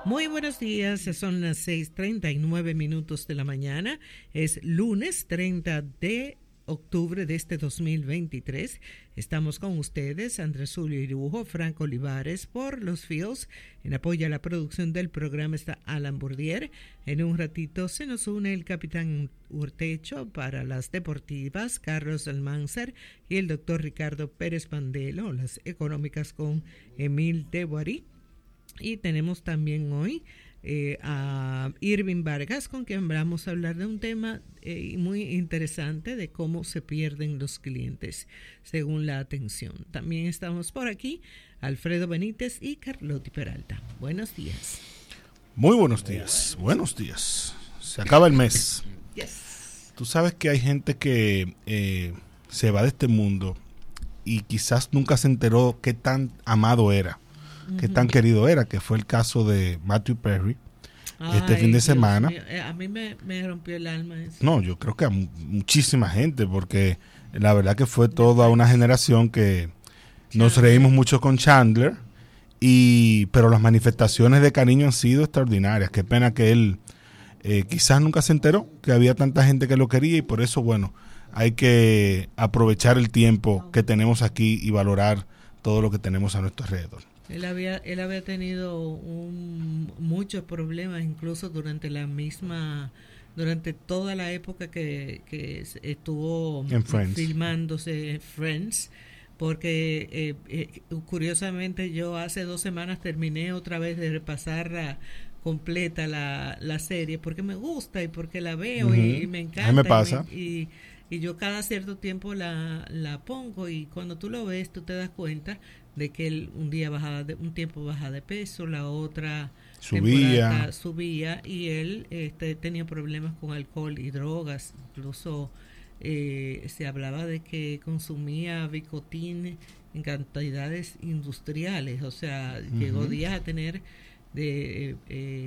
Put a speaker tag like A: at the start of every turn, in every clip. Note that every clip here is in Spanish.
A: Muy buenos días, son las 6:39 de la mañana, es lunes 30 de octubre de este 2023. Estamos con ustedes, Andrés Zulio Irujo, Franco Olivares, por los Fields. En apoyo a la producción del programa está Alan Bourdier. En un ratito se nos une el capitán Urtecho para las deportivas, Carlos Almanzar y el doctor Ricardo Pérez Pandelo, las económicas con Emil de Boirí. Y tenemos también hoy a Irving Vargas, con quien vamos a hablar de un tema muy interesante de cómo se pierden los clientes según la atención. También estamos por aquí Alfredo Benítez y Carlotti Peralta. Buenos días.
B: Muy buenos días. Buenos días. Se acaba el mes.
A: Yes.
B: Tú sabes que hay gente que se va de este mundo y quizás nunca se enteró qué tan amado era. Qué tan querido era, que fue el caso de Matthew Perry este fin de semana.
A: A mí me rompió el alma eso.
B: No, yo creo que a muchísima gente, porque la verdad que fue toda una generación que nos reímos mucho con Chandler, pero las manifestaciones de cariño han sido extraordinarias. Qué pena que él quizás nunca se enteró que había tanta gente que lo quería, y por eso, bueno, hay que aprovechar el tiempo que tenemos aquí y valorar todo lo que tenemos a nuestro alrededor.
A: Él había tenido muchos problemas, incluso durante toda la época que estuvo filmándose Friends, porque curiosamente yo hace 2 semanas terminé otra vez de repasar completa la serie, porque me gusta y porque la veo y me encanta.
B: A mí me pasa.
A: Y yo cada cierto tiempo la pongo, y cuando tú lo ves, tú te das cuenta de que él un tiempo baja de peso, la otra subía, y él tenía problemas con alcohol y drogas. Incluso se hablaba de que consumía Vicodin en cantidades industriales, o sea, llegó días a tener de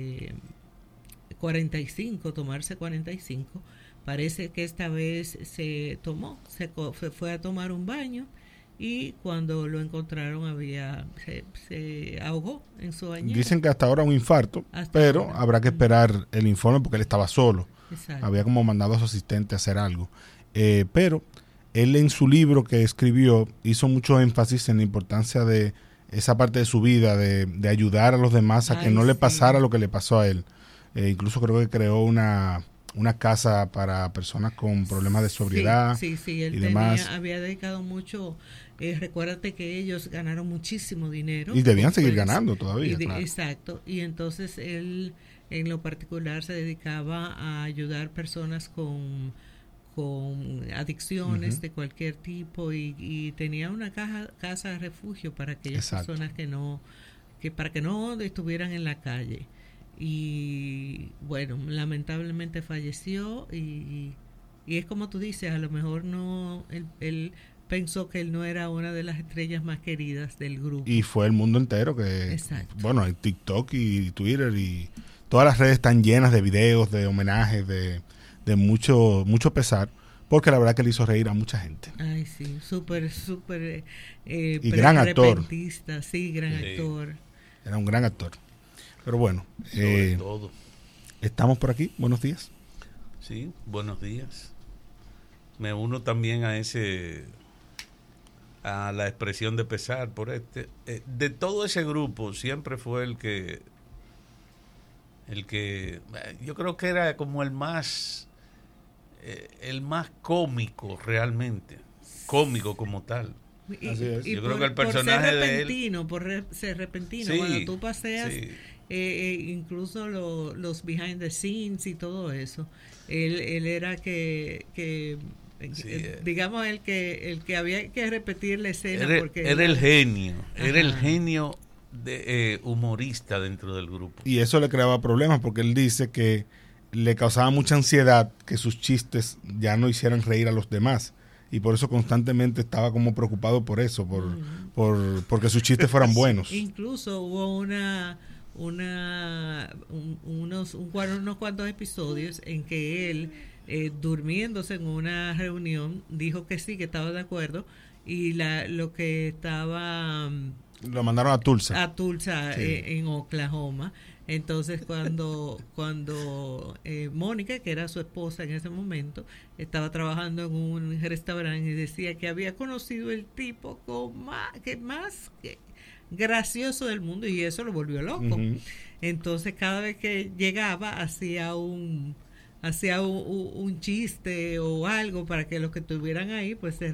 A: 45, tomarse 45. Parece que esta vez se fue a tomar un baño, y cuando lo encontraron se ahogó en su bañera.
B: Dicen que hasta ahora un infarto, pero habrá que esperar el informe porque él estaba solo.
A: Exacto.
B: Había como mandado a su asistente a hacer algo. Pero él, en su libro que escribió, hizo mucho énfasis en la importancia de esa parte de su vida, de ayudar a los demás a que no le pasara lo que le pasó a él. Incluso creo que creó una casa para personas con problemas de sobriedad.
A: Sí, él había dedicado mucho. Recuérdate que ellos ganaron muchísimo dinero.
B: Y debían seguir ganando todavía. Claro.
A: Exacto. Y entonces él, en lo particular, se dedicaba a ayudar personas con adicciones de cualquier tipo, y tenía una casa de refugio para aquellas personas para que no estuvieran en la calle. Y bueno, lamentablemente falleció, y es como tú dices, a lo mejor él pensó que él no era una de las estrellas más queridas del grupo.
B: Y fue el mundo entero que...
A: Exacto.
B: Bueno, en TikTok y Twitter y todas las redes están llenas de videos, de homenajes, de mucho pesar, porque la verdad que le hizo reír a mucha gente.
A: Ay, sí, súper
B: y gran actor.
A: Sí, gran actor.
B: Era un gran actor. Pero bueno,
C: sobre todo.
B: Estamos por aquí. Buenos días.
C: Sí, buenos días. Me uno también a la expresión de pesar por de todo ese grupo siempre fue el que yo creo que era como el más cómico, realmente cómico como tal.
B: Así es.
C: Yo creo que el personaje de él
A: por ser repentino,
C: sí,
A: cuando tú paseas,
C: sí.
A: incluso los behind the scenes y todo eso, él era digamos el que había que repetir la escena, porque
C: era el genio. Era el genio de humorista dentro del grupo,
B: y eso le creaba problemas, porque él dice que le causaba mucha ansiedad que sus chistes ya no hicieran reír a los demás, y por eso constantemente estaba como preocupado por eso, porque sus chistes fueran buenos.
A: Incluso hubo unos cuantos episodios en que él, durmiéndose en una reunión, dijo que sí, que estaba de acuerdo, y lo que estaba
B: lo mandaron a Tulsa.
A: Sí. En Oklahoma, Entonces cuando Mónica, que era su esposa en ese momento, estaba trabajando en un restaurante y decía que había conocido el tipo más gracioso del mundo, y eso lo volvió loco. Entonces cada vez que llegaba hacía un chiste o algo para que los que estuvieran ahí pues se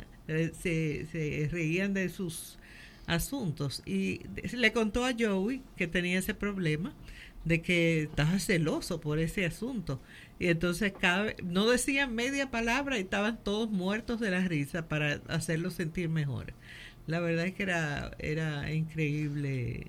A: reían de sus asuntos, y le contó a Joey que tenía ese problema de que estaba celoso por ese asunto, y entonces cada vez no decían media palabra y estaban todos muertos de la risa para hacerlo sentir mejor. La verdad es que era increíble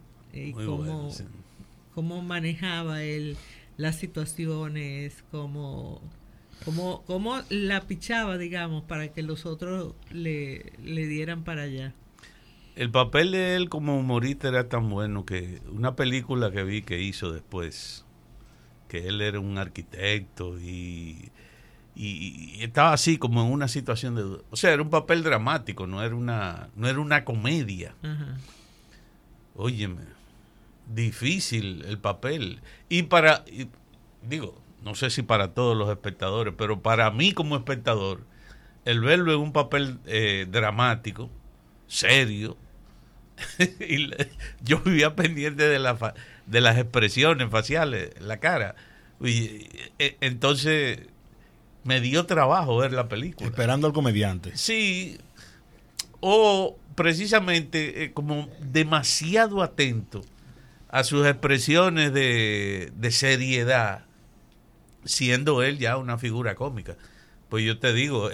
A: cómo manejaba él las situaciones, cómo la pichaba, digamos, para que los otros le dieran para allá.
C: El papel de él como humorista era tan bueno que una película que vi que hizo después, que él era un arquitecto y estaba así como en una situación de duda. O sea, era un papel dramático, no era una comedia.
A: Ajá.
C: Óyeme, difícil el papel. Digo, no sé si para todos los espectadores, pero para mí como espectador, el verlo en un papel dramático, serio, y yo vivía pendiente de las expresiones faciales, la cara. Entonces me dio trabajo ver la película.
B: Esperando al comediante.
C: Sí, o precisamente como demasiado atento a sus expresiones de seriedad, siendo él ya una figura cómica. Pues yo te digo,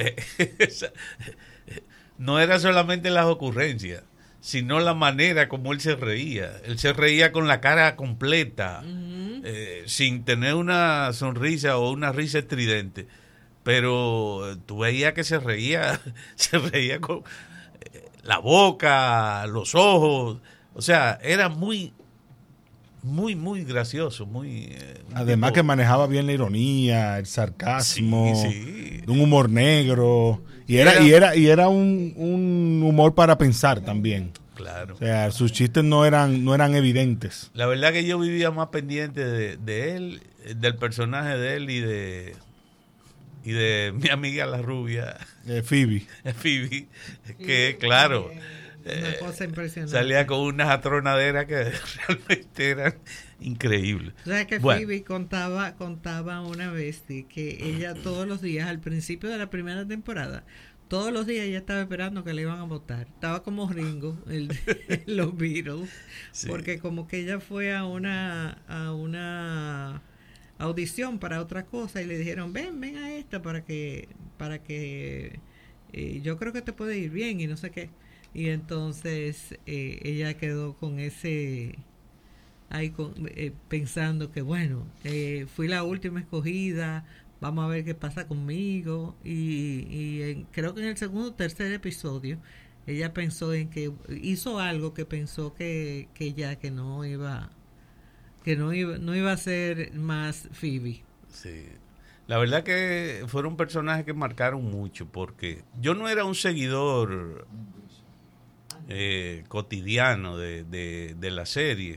C: no era solamente las ocurrencias, sino la manera como él se reía. Él se reía con la cara completa, sin tener una sonrisa o una risa estridente. Pero tú veías que se reía con la boca, los ojos. O sea, era muy, muy, muy gracioso.
B: Además que manejaba bien la ironía, el sarcasmo,
C: sí.
B: un humor negro. Y era un humor para pensar también.
C: Claro.
B: O sea, sus chistes no eran evidentes.
C: La verdad que yo vivía más pendiente de él, del personaje de él y de mi amiga la rubia.
B: Phoebe.
C: Phoebe, que claro,
A: Una cosa impresionante.
C: salía con unas atronaderas que realmente eran increíbles.
A: O sea que Phoebe contaba una vez que ella todos los días, al principio de la primera temporada, todos los días ella estaba esperando que le iban a votar. Estaba como Ringo, los Beatles, sí. Porque como que ella fue a una audición para otra cosa y le dijeron, ven a esta para que yo creo que te puede ir bien y no sé qué. Y entonces ella quedó con ese pensando que bueno, fui la última escogida, vamos a ver qué pasa conmigo, y creo que en el segundo o tercer episodio ella pensó en que hizo algo que pensó que no iba a ser más Phoebe.
C: Sí. La verdad que fueron personajes que marcaron mucho, porque yo no era un seguidor cotidiano de la serie.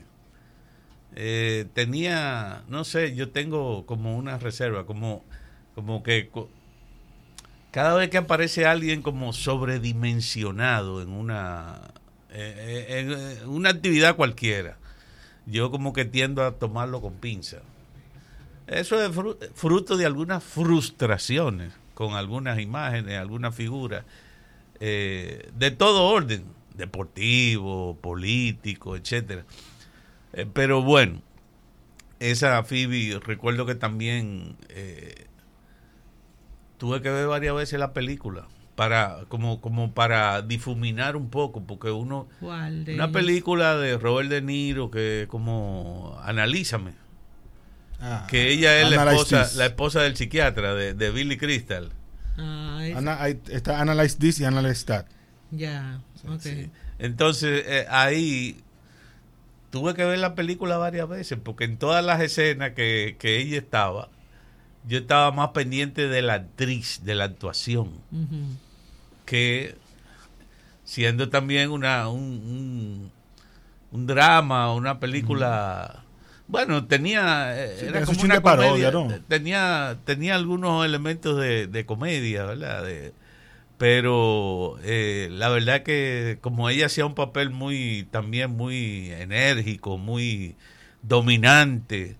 C: Tenía, no sé, yo tengo como una reserva, como que cada vez que aparece alguien como sobredimensionado en una actividad cualquiera, yo como que tiendo a tomarlo con pinza. Eso es fruto de algunas frustraciones con algunas imágenes, algunas figuras, de todo orden, deportivo, político, etcétera. Pero bueno, esa Phoebe, recuerdo que también tuve que ver varias veces la película como para difuminar un poco, porque una película de Robert De Niro que como Analízame, que ella es la esposa del psiquiatra de Billy Crystal.
B: Está Analyze This y Analyze That.
A: Ya, okay.
C: Sí. Entonces ahí tuve que ver la película varias veces, porque en todas las escenas que ella estaba, yo estaba más pendiente de la actriz, de la actuación, que siendo también un drama, una película Bueno, era
B: tenía
C: como
B: su chin
C: una
B: de parodia,
C: comedia,
B: ¿no?
C: tenía algunos elementos de comedia, ¿verdad? Pero la verdad que como ella hacía un papel también muy enérgico, muy dominante,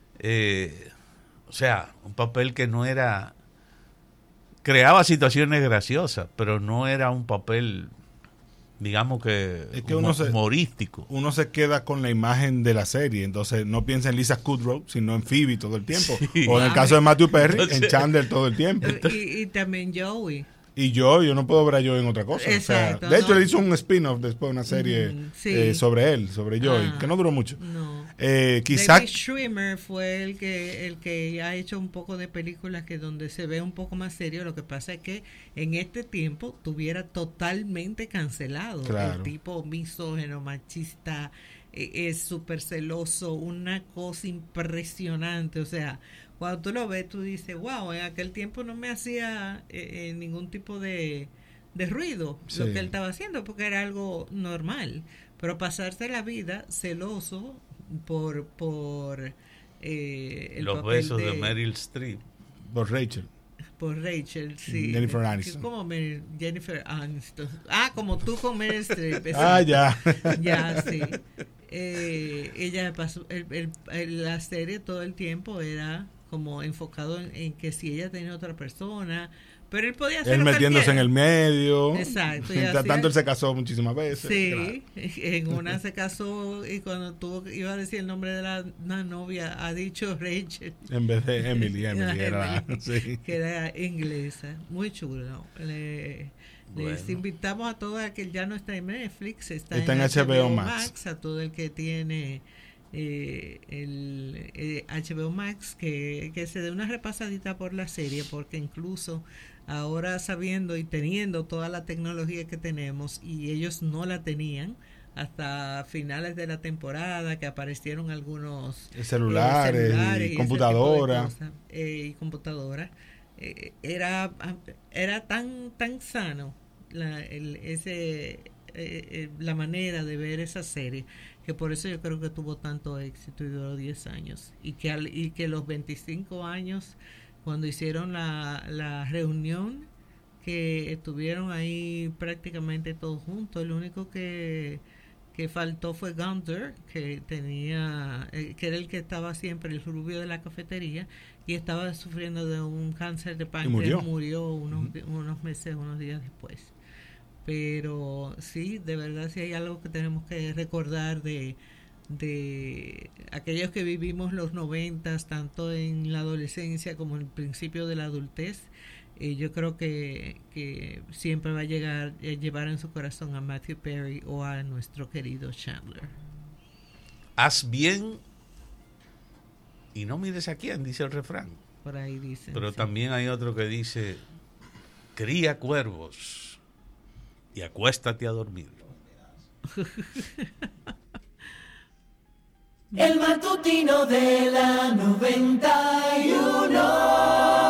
C: o sea, un papel que no era, creaba situaciones graciosas, pero no era un papel, digamos que,
B: Es que
C: humorístico.
B: Uno se queda con la imagen de la serie, entonces no piensa en Lisa Kudrow, sino en Phoebe todo el tiempo.
C: Sí.
B: O en el caso de Matthew Perry,
C: Entonces,
B: en Chandler todo el tiempo.
A: Y también Joey.
B: Y yo no puedo ver a Joey en otra cosa.
A: Exacto,
B: o sea, de hecho,
A: no.
B: le hizo un spin-off después, una serie
A: sí.
B: sobre él, sobre Joey, que no duró mucho.
A: No.
B: Quizá
A: David Schwimmer fue el que ha hecho un poco de películas que donde se ve un poco más serio. Lo que pasa es que en este tiempo tuviera totalmente cancelado.
B: Claro.
A: El tipo misógeno, machista, es súper celoso, una cosa impresionante. O sea, cuando tú lo ves, tú dices, wow, en aquel tiempo no me hacía ningún tipo de ruido
B: Sí.
A: lo que él estaba haciendo, porque era algo normal. Pero pasarse la vida celoso por el
C: los
A: papel
C: besos de Meryl Streep.
B: por Rachel.
A: por Rachel, sí.
B: Jennifer Aniston.
A: Como Jennifer Aniston. Como tú con Meryl Streep.
B: Ya.
A: Ya, sí. Ella pasó, la serie todo el tiempo era como enfocado en que si ella tenía otra persona, pero él podía hacer
B: Él metiéndose en el medio.
A: Exacto.
B: Tanto él se casó muchísimas veces.
A: Sí,
B: Claro.
A: en una se casó y cuando iba a decir el nombre de la novia, ha dicho Rachel.
B: En vez de Emily era, sí.
A: Que era inglesa. Muy chulo.
C: Bueno.
A: Les invitamos a todos a que ya no está en Netflix, está
B: en HBO Max.
A: A todo el que tiene el HBO Max, que se dé una repasadita por la serie, porque incluso ahora sabiendo y teniendo toda la tecnología que tenemos, y ellos no la tenían hasta finales de la temporada, que aparecieron algunos
B: celulares y computadoras.
A: Y computadoras, era tan sano la manera de ver esa serie, que por eso yo creo que tuvo tanto éxito y duró 10 años, y que los 25 años, cuando hicieron la reunión, que estuvieron ahí prácticamente todos juntos, el único que faltó fue Gunther, que era el que estaba siempre, el rubio de la cafetería, y estaba sufriendo de un cáncer de páncreas. Murió unos días después. Pero sí, de verdad, sí hay algo que tenemos que recordar de aquellos que vivimos los 90, tanto en la adolescencia como en el principio de la adultez. Yo creo que siempre va a llevar en su corazón a Matthew Perry o a nuestro querido Chandler.
C: Haz bien y no mires a quién, dice el refrán.
A: Por ahí dicen.
C: Pero
A: sí.
C: también hay otro que dice, cría cuervos y acuéstate a dormir.
D: El matutino de la 91.